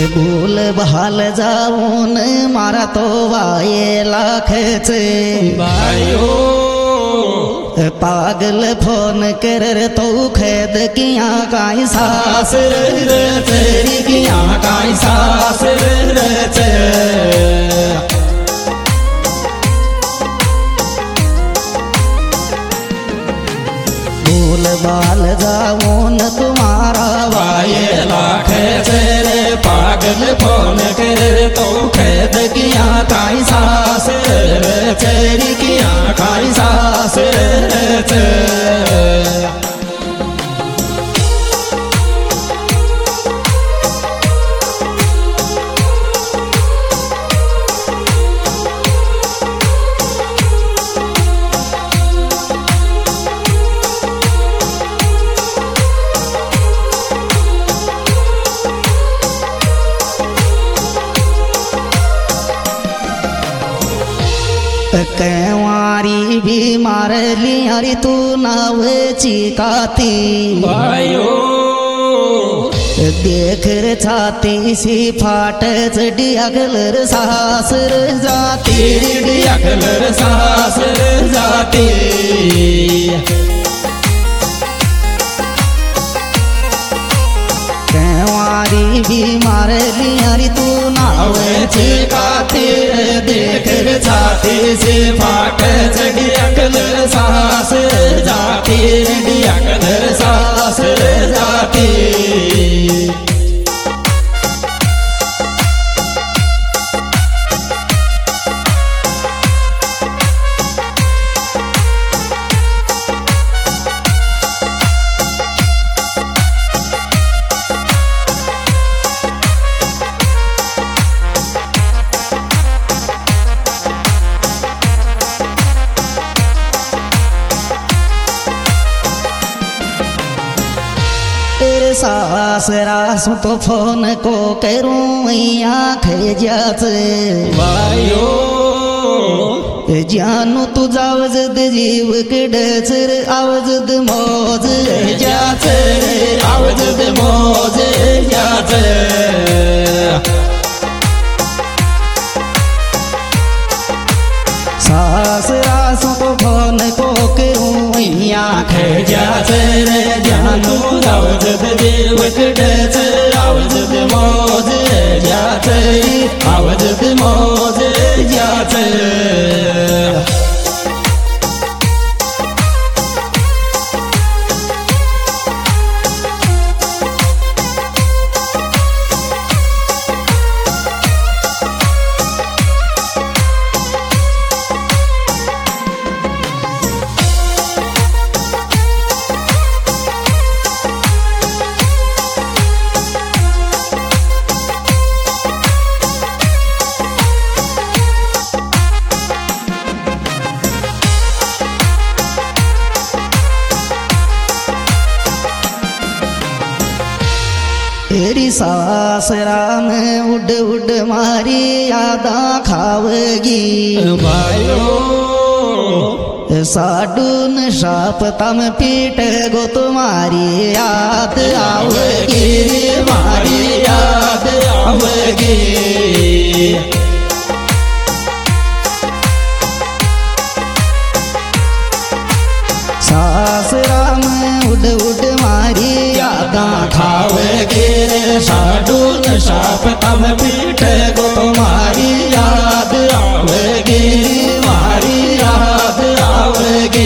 भूल भाल जाऊन मारा तो वाये लाखच भाइयो पागल फोन कर तो खेद किया काई सासर तेरी किया काई सासर भूल भाल जाऊन तुम्हारा वाये लाख रे पागल फोन कर तो खेद किया काई सासर तेरी किया काई सासर कैवारी भी मार लियारी तू नाव चिकाती भाइयो देख रे छाती सी फाट चढ़ी अगलर सासर जाती अगलर सासर जाती कैवारी भी मार लियारी तू नाव चिकाती देख रे छाती से फाट चढ़ी अगलर सासर जाती अगलर सासर जाती तेरे सासरा सु तो फोन को करूं आँख जाच भाइयो जानू तू जावज जीव किडचर आवज मौज जाच आवज मौज जाच सासरा सु तो फोन को करूं आँख जाच जानू आवज देव किडच आवज मौज जाच आवज मौज जाच तेरी सासरा में उड उड मारी यादा खावगी भाइयो साडून शाप तम पीट गो तुम्हारी याद आवगी मारी याद आवगी सासरा में उड उड मारी यादा खावेगे साडून शाप तम पीठ गो तुम्हारी याद आवेगी मारी याद आवेगी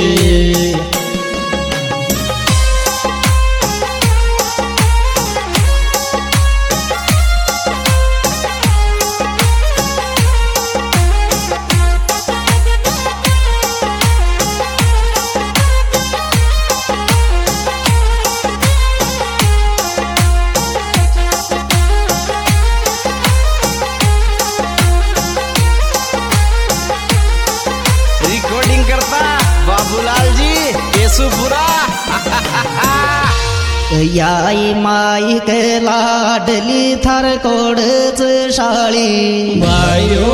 याई माई के लाडली थर कोड़च शाली भाइयो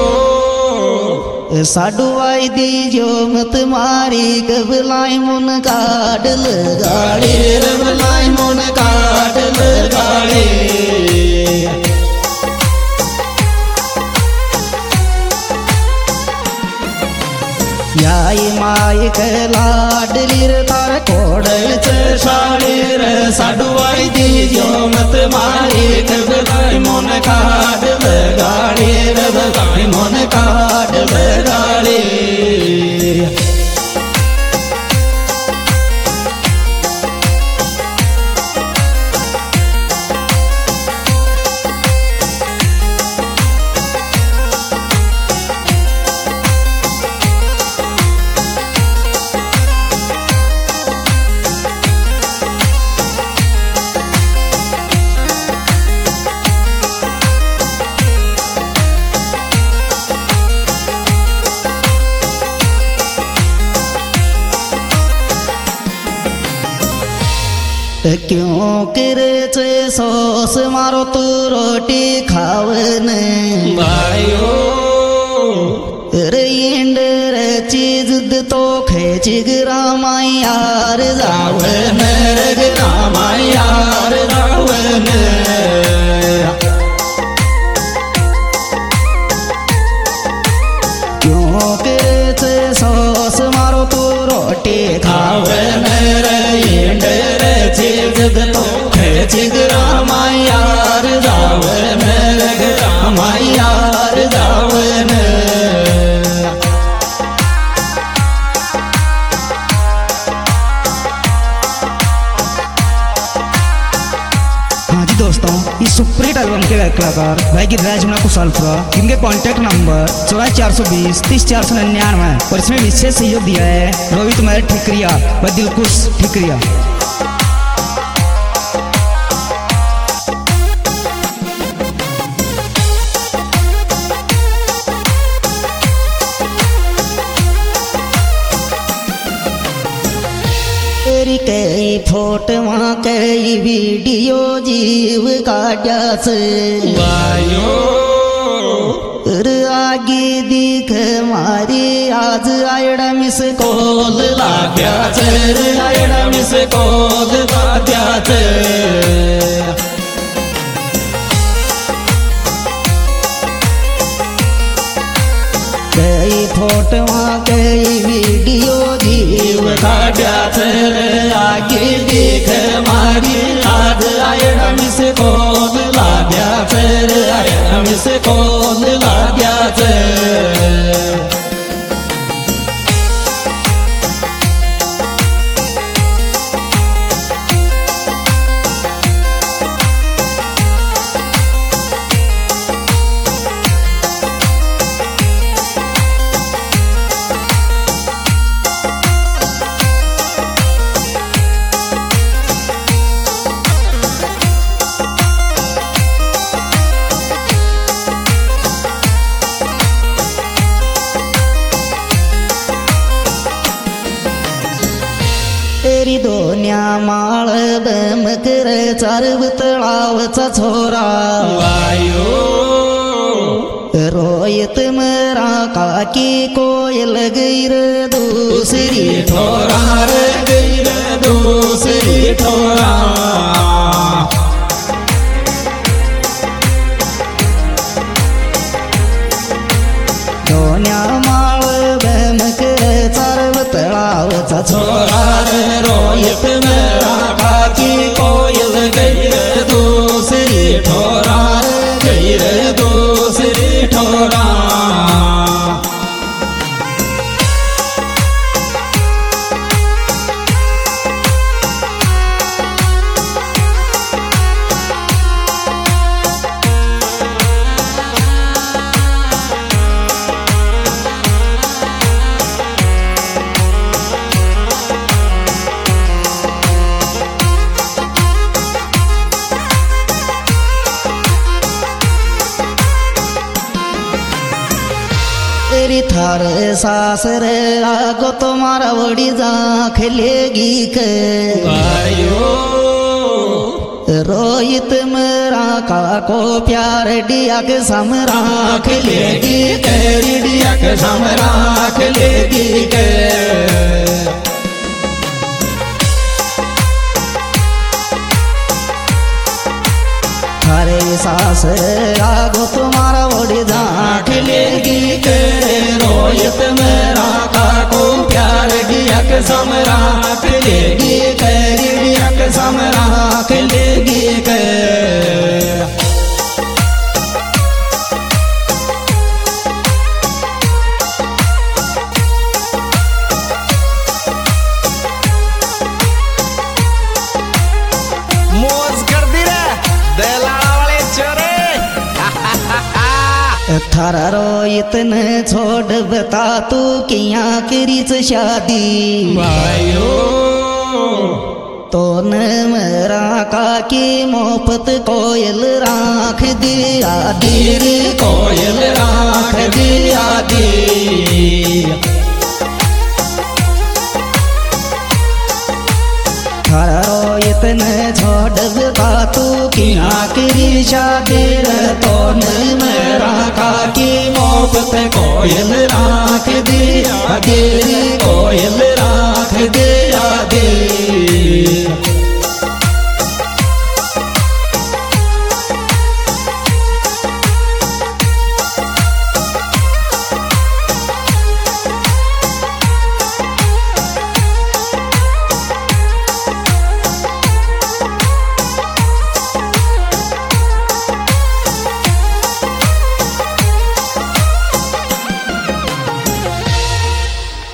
साडू आई दीजो मत मारी कबलाई मुन काडल गाड़ी रबलाई मुन काडल गाड़ी एक लाडलीर तार कोडच शाळेर साडूवाई दिजो मत मारे कबगाई मन काढ बगाडे बगाई मन काढ बगाडे क्यों किरचे सॉस मारो तू रोटी खावन बायो रे इंडर चीज तो खेची ग्रामाई यार जावन रामाई यार जावन क्यों किरचे सॉस मारो तू रोटी खावन इंडर चीज तो खेचिग रामाई यार जावन रामाई यार जावन हाँ जी दोस्तों, इस सुपरहिट एल्बम के कलाकार भाई गिरिराज मीणा कुशवालपुरा, जिनके कॉन्टैक्ट नंबर 8420 30 499 और इसमें विशेष सहयोग दिया है रोहित मेहर ठिकरिया व दिलकुश ठिकरिया। तेरी कई फोटवा कई वीडियो जीव काढ़्यास वायो आगे दिख मारी आज आयडा मिस कोल लाग्याच आयडा मिस कोल लाग्याच कई फोटवा कई वीडियो जीव काढ़्याच आगे देख मारी आज आयडा मिस कोल लाग्याच आयडा मिस कोल लाग्याच तेरी दोन्या माळ बमकर चारव तळावचा छोरा वायो रोयत मरा काकी कोयल गैर दूसरी ठोरा रे गैर दूसरी ठोरा दोन्या माळ बमकर चारव तळावचा छोरा रे रोयत मेरा काकी कोयल गैर दूसरी ठोरा रे गैर दूसरी ठोरा तेरी थार सासर आगो तुम्हारा बड़ी जाख लेगी के वायो रोहित मेरा काको प्यार डिया के समरा राख लेगी तेरी डिया के सम राख लेगी के थारे सासर आगो तुम्हारा बड़ी जाख लेगी के रोहित मेरा काको प्यार कसम राख लेगी कैरिडिया कसम राख लेगी कर। थारा रो इतने छोड़ बता तू किया करीच शादी भाइयो तो न मेरा काकी मोहब्बत कोयल राख दिया दीर कोयल राख दिया दी। थारा रो इतने छोड़ बता तू किया करी शादी तो न मेरा काकी मोहब्बत कोयल राख दिया दीर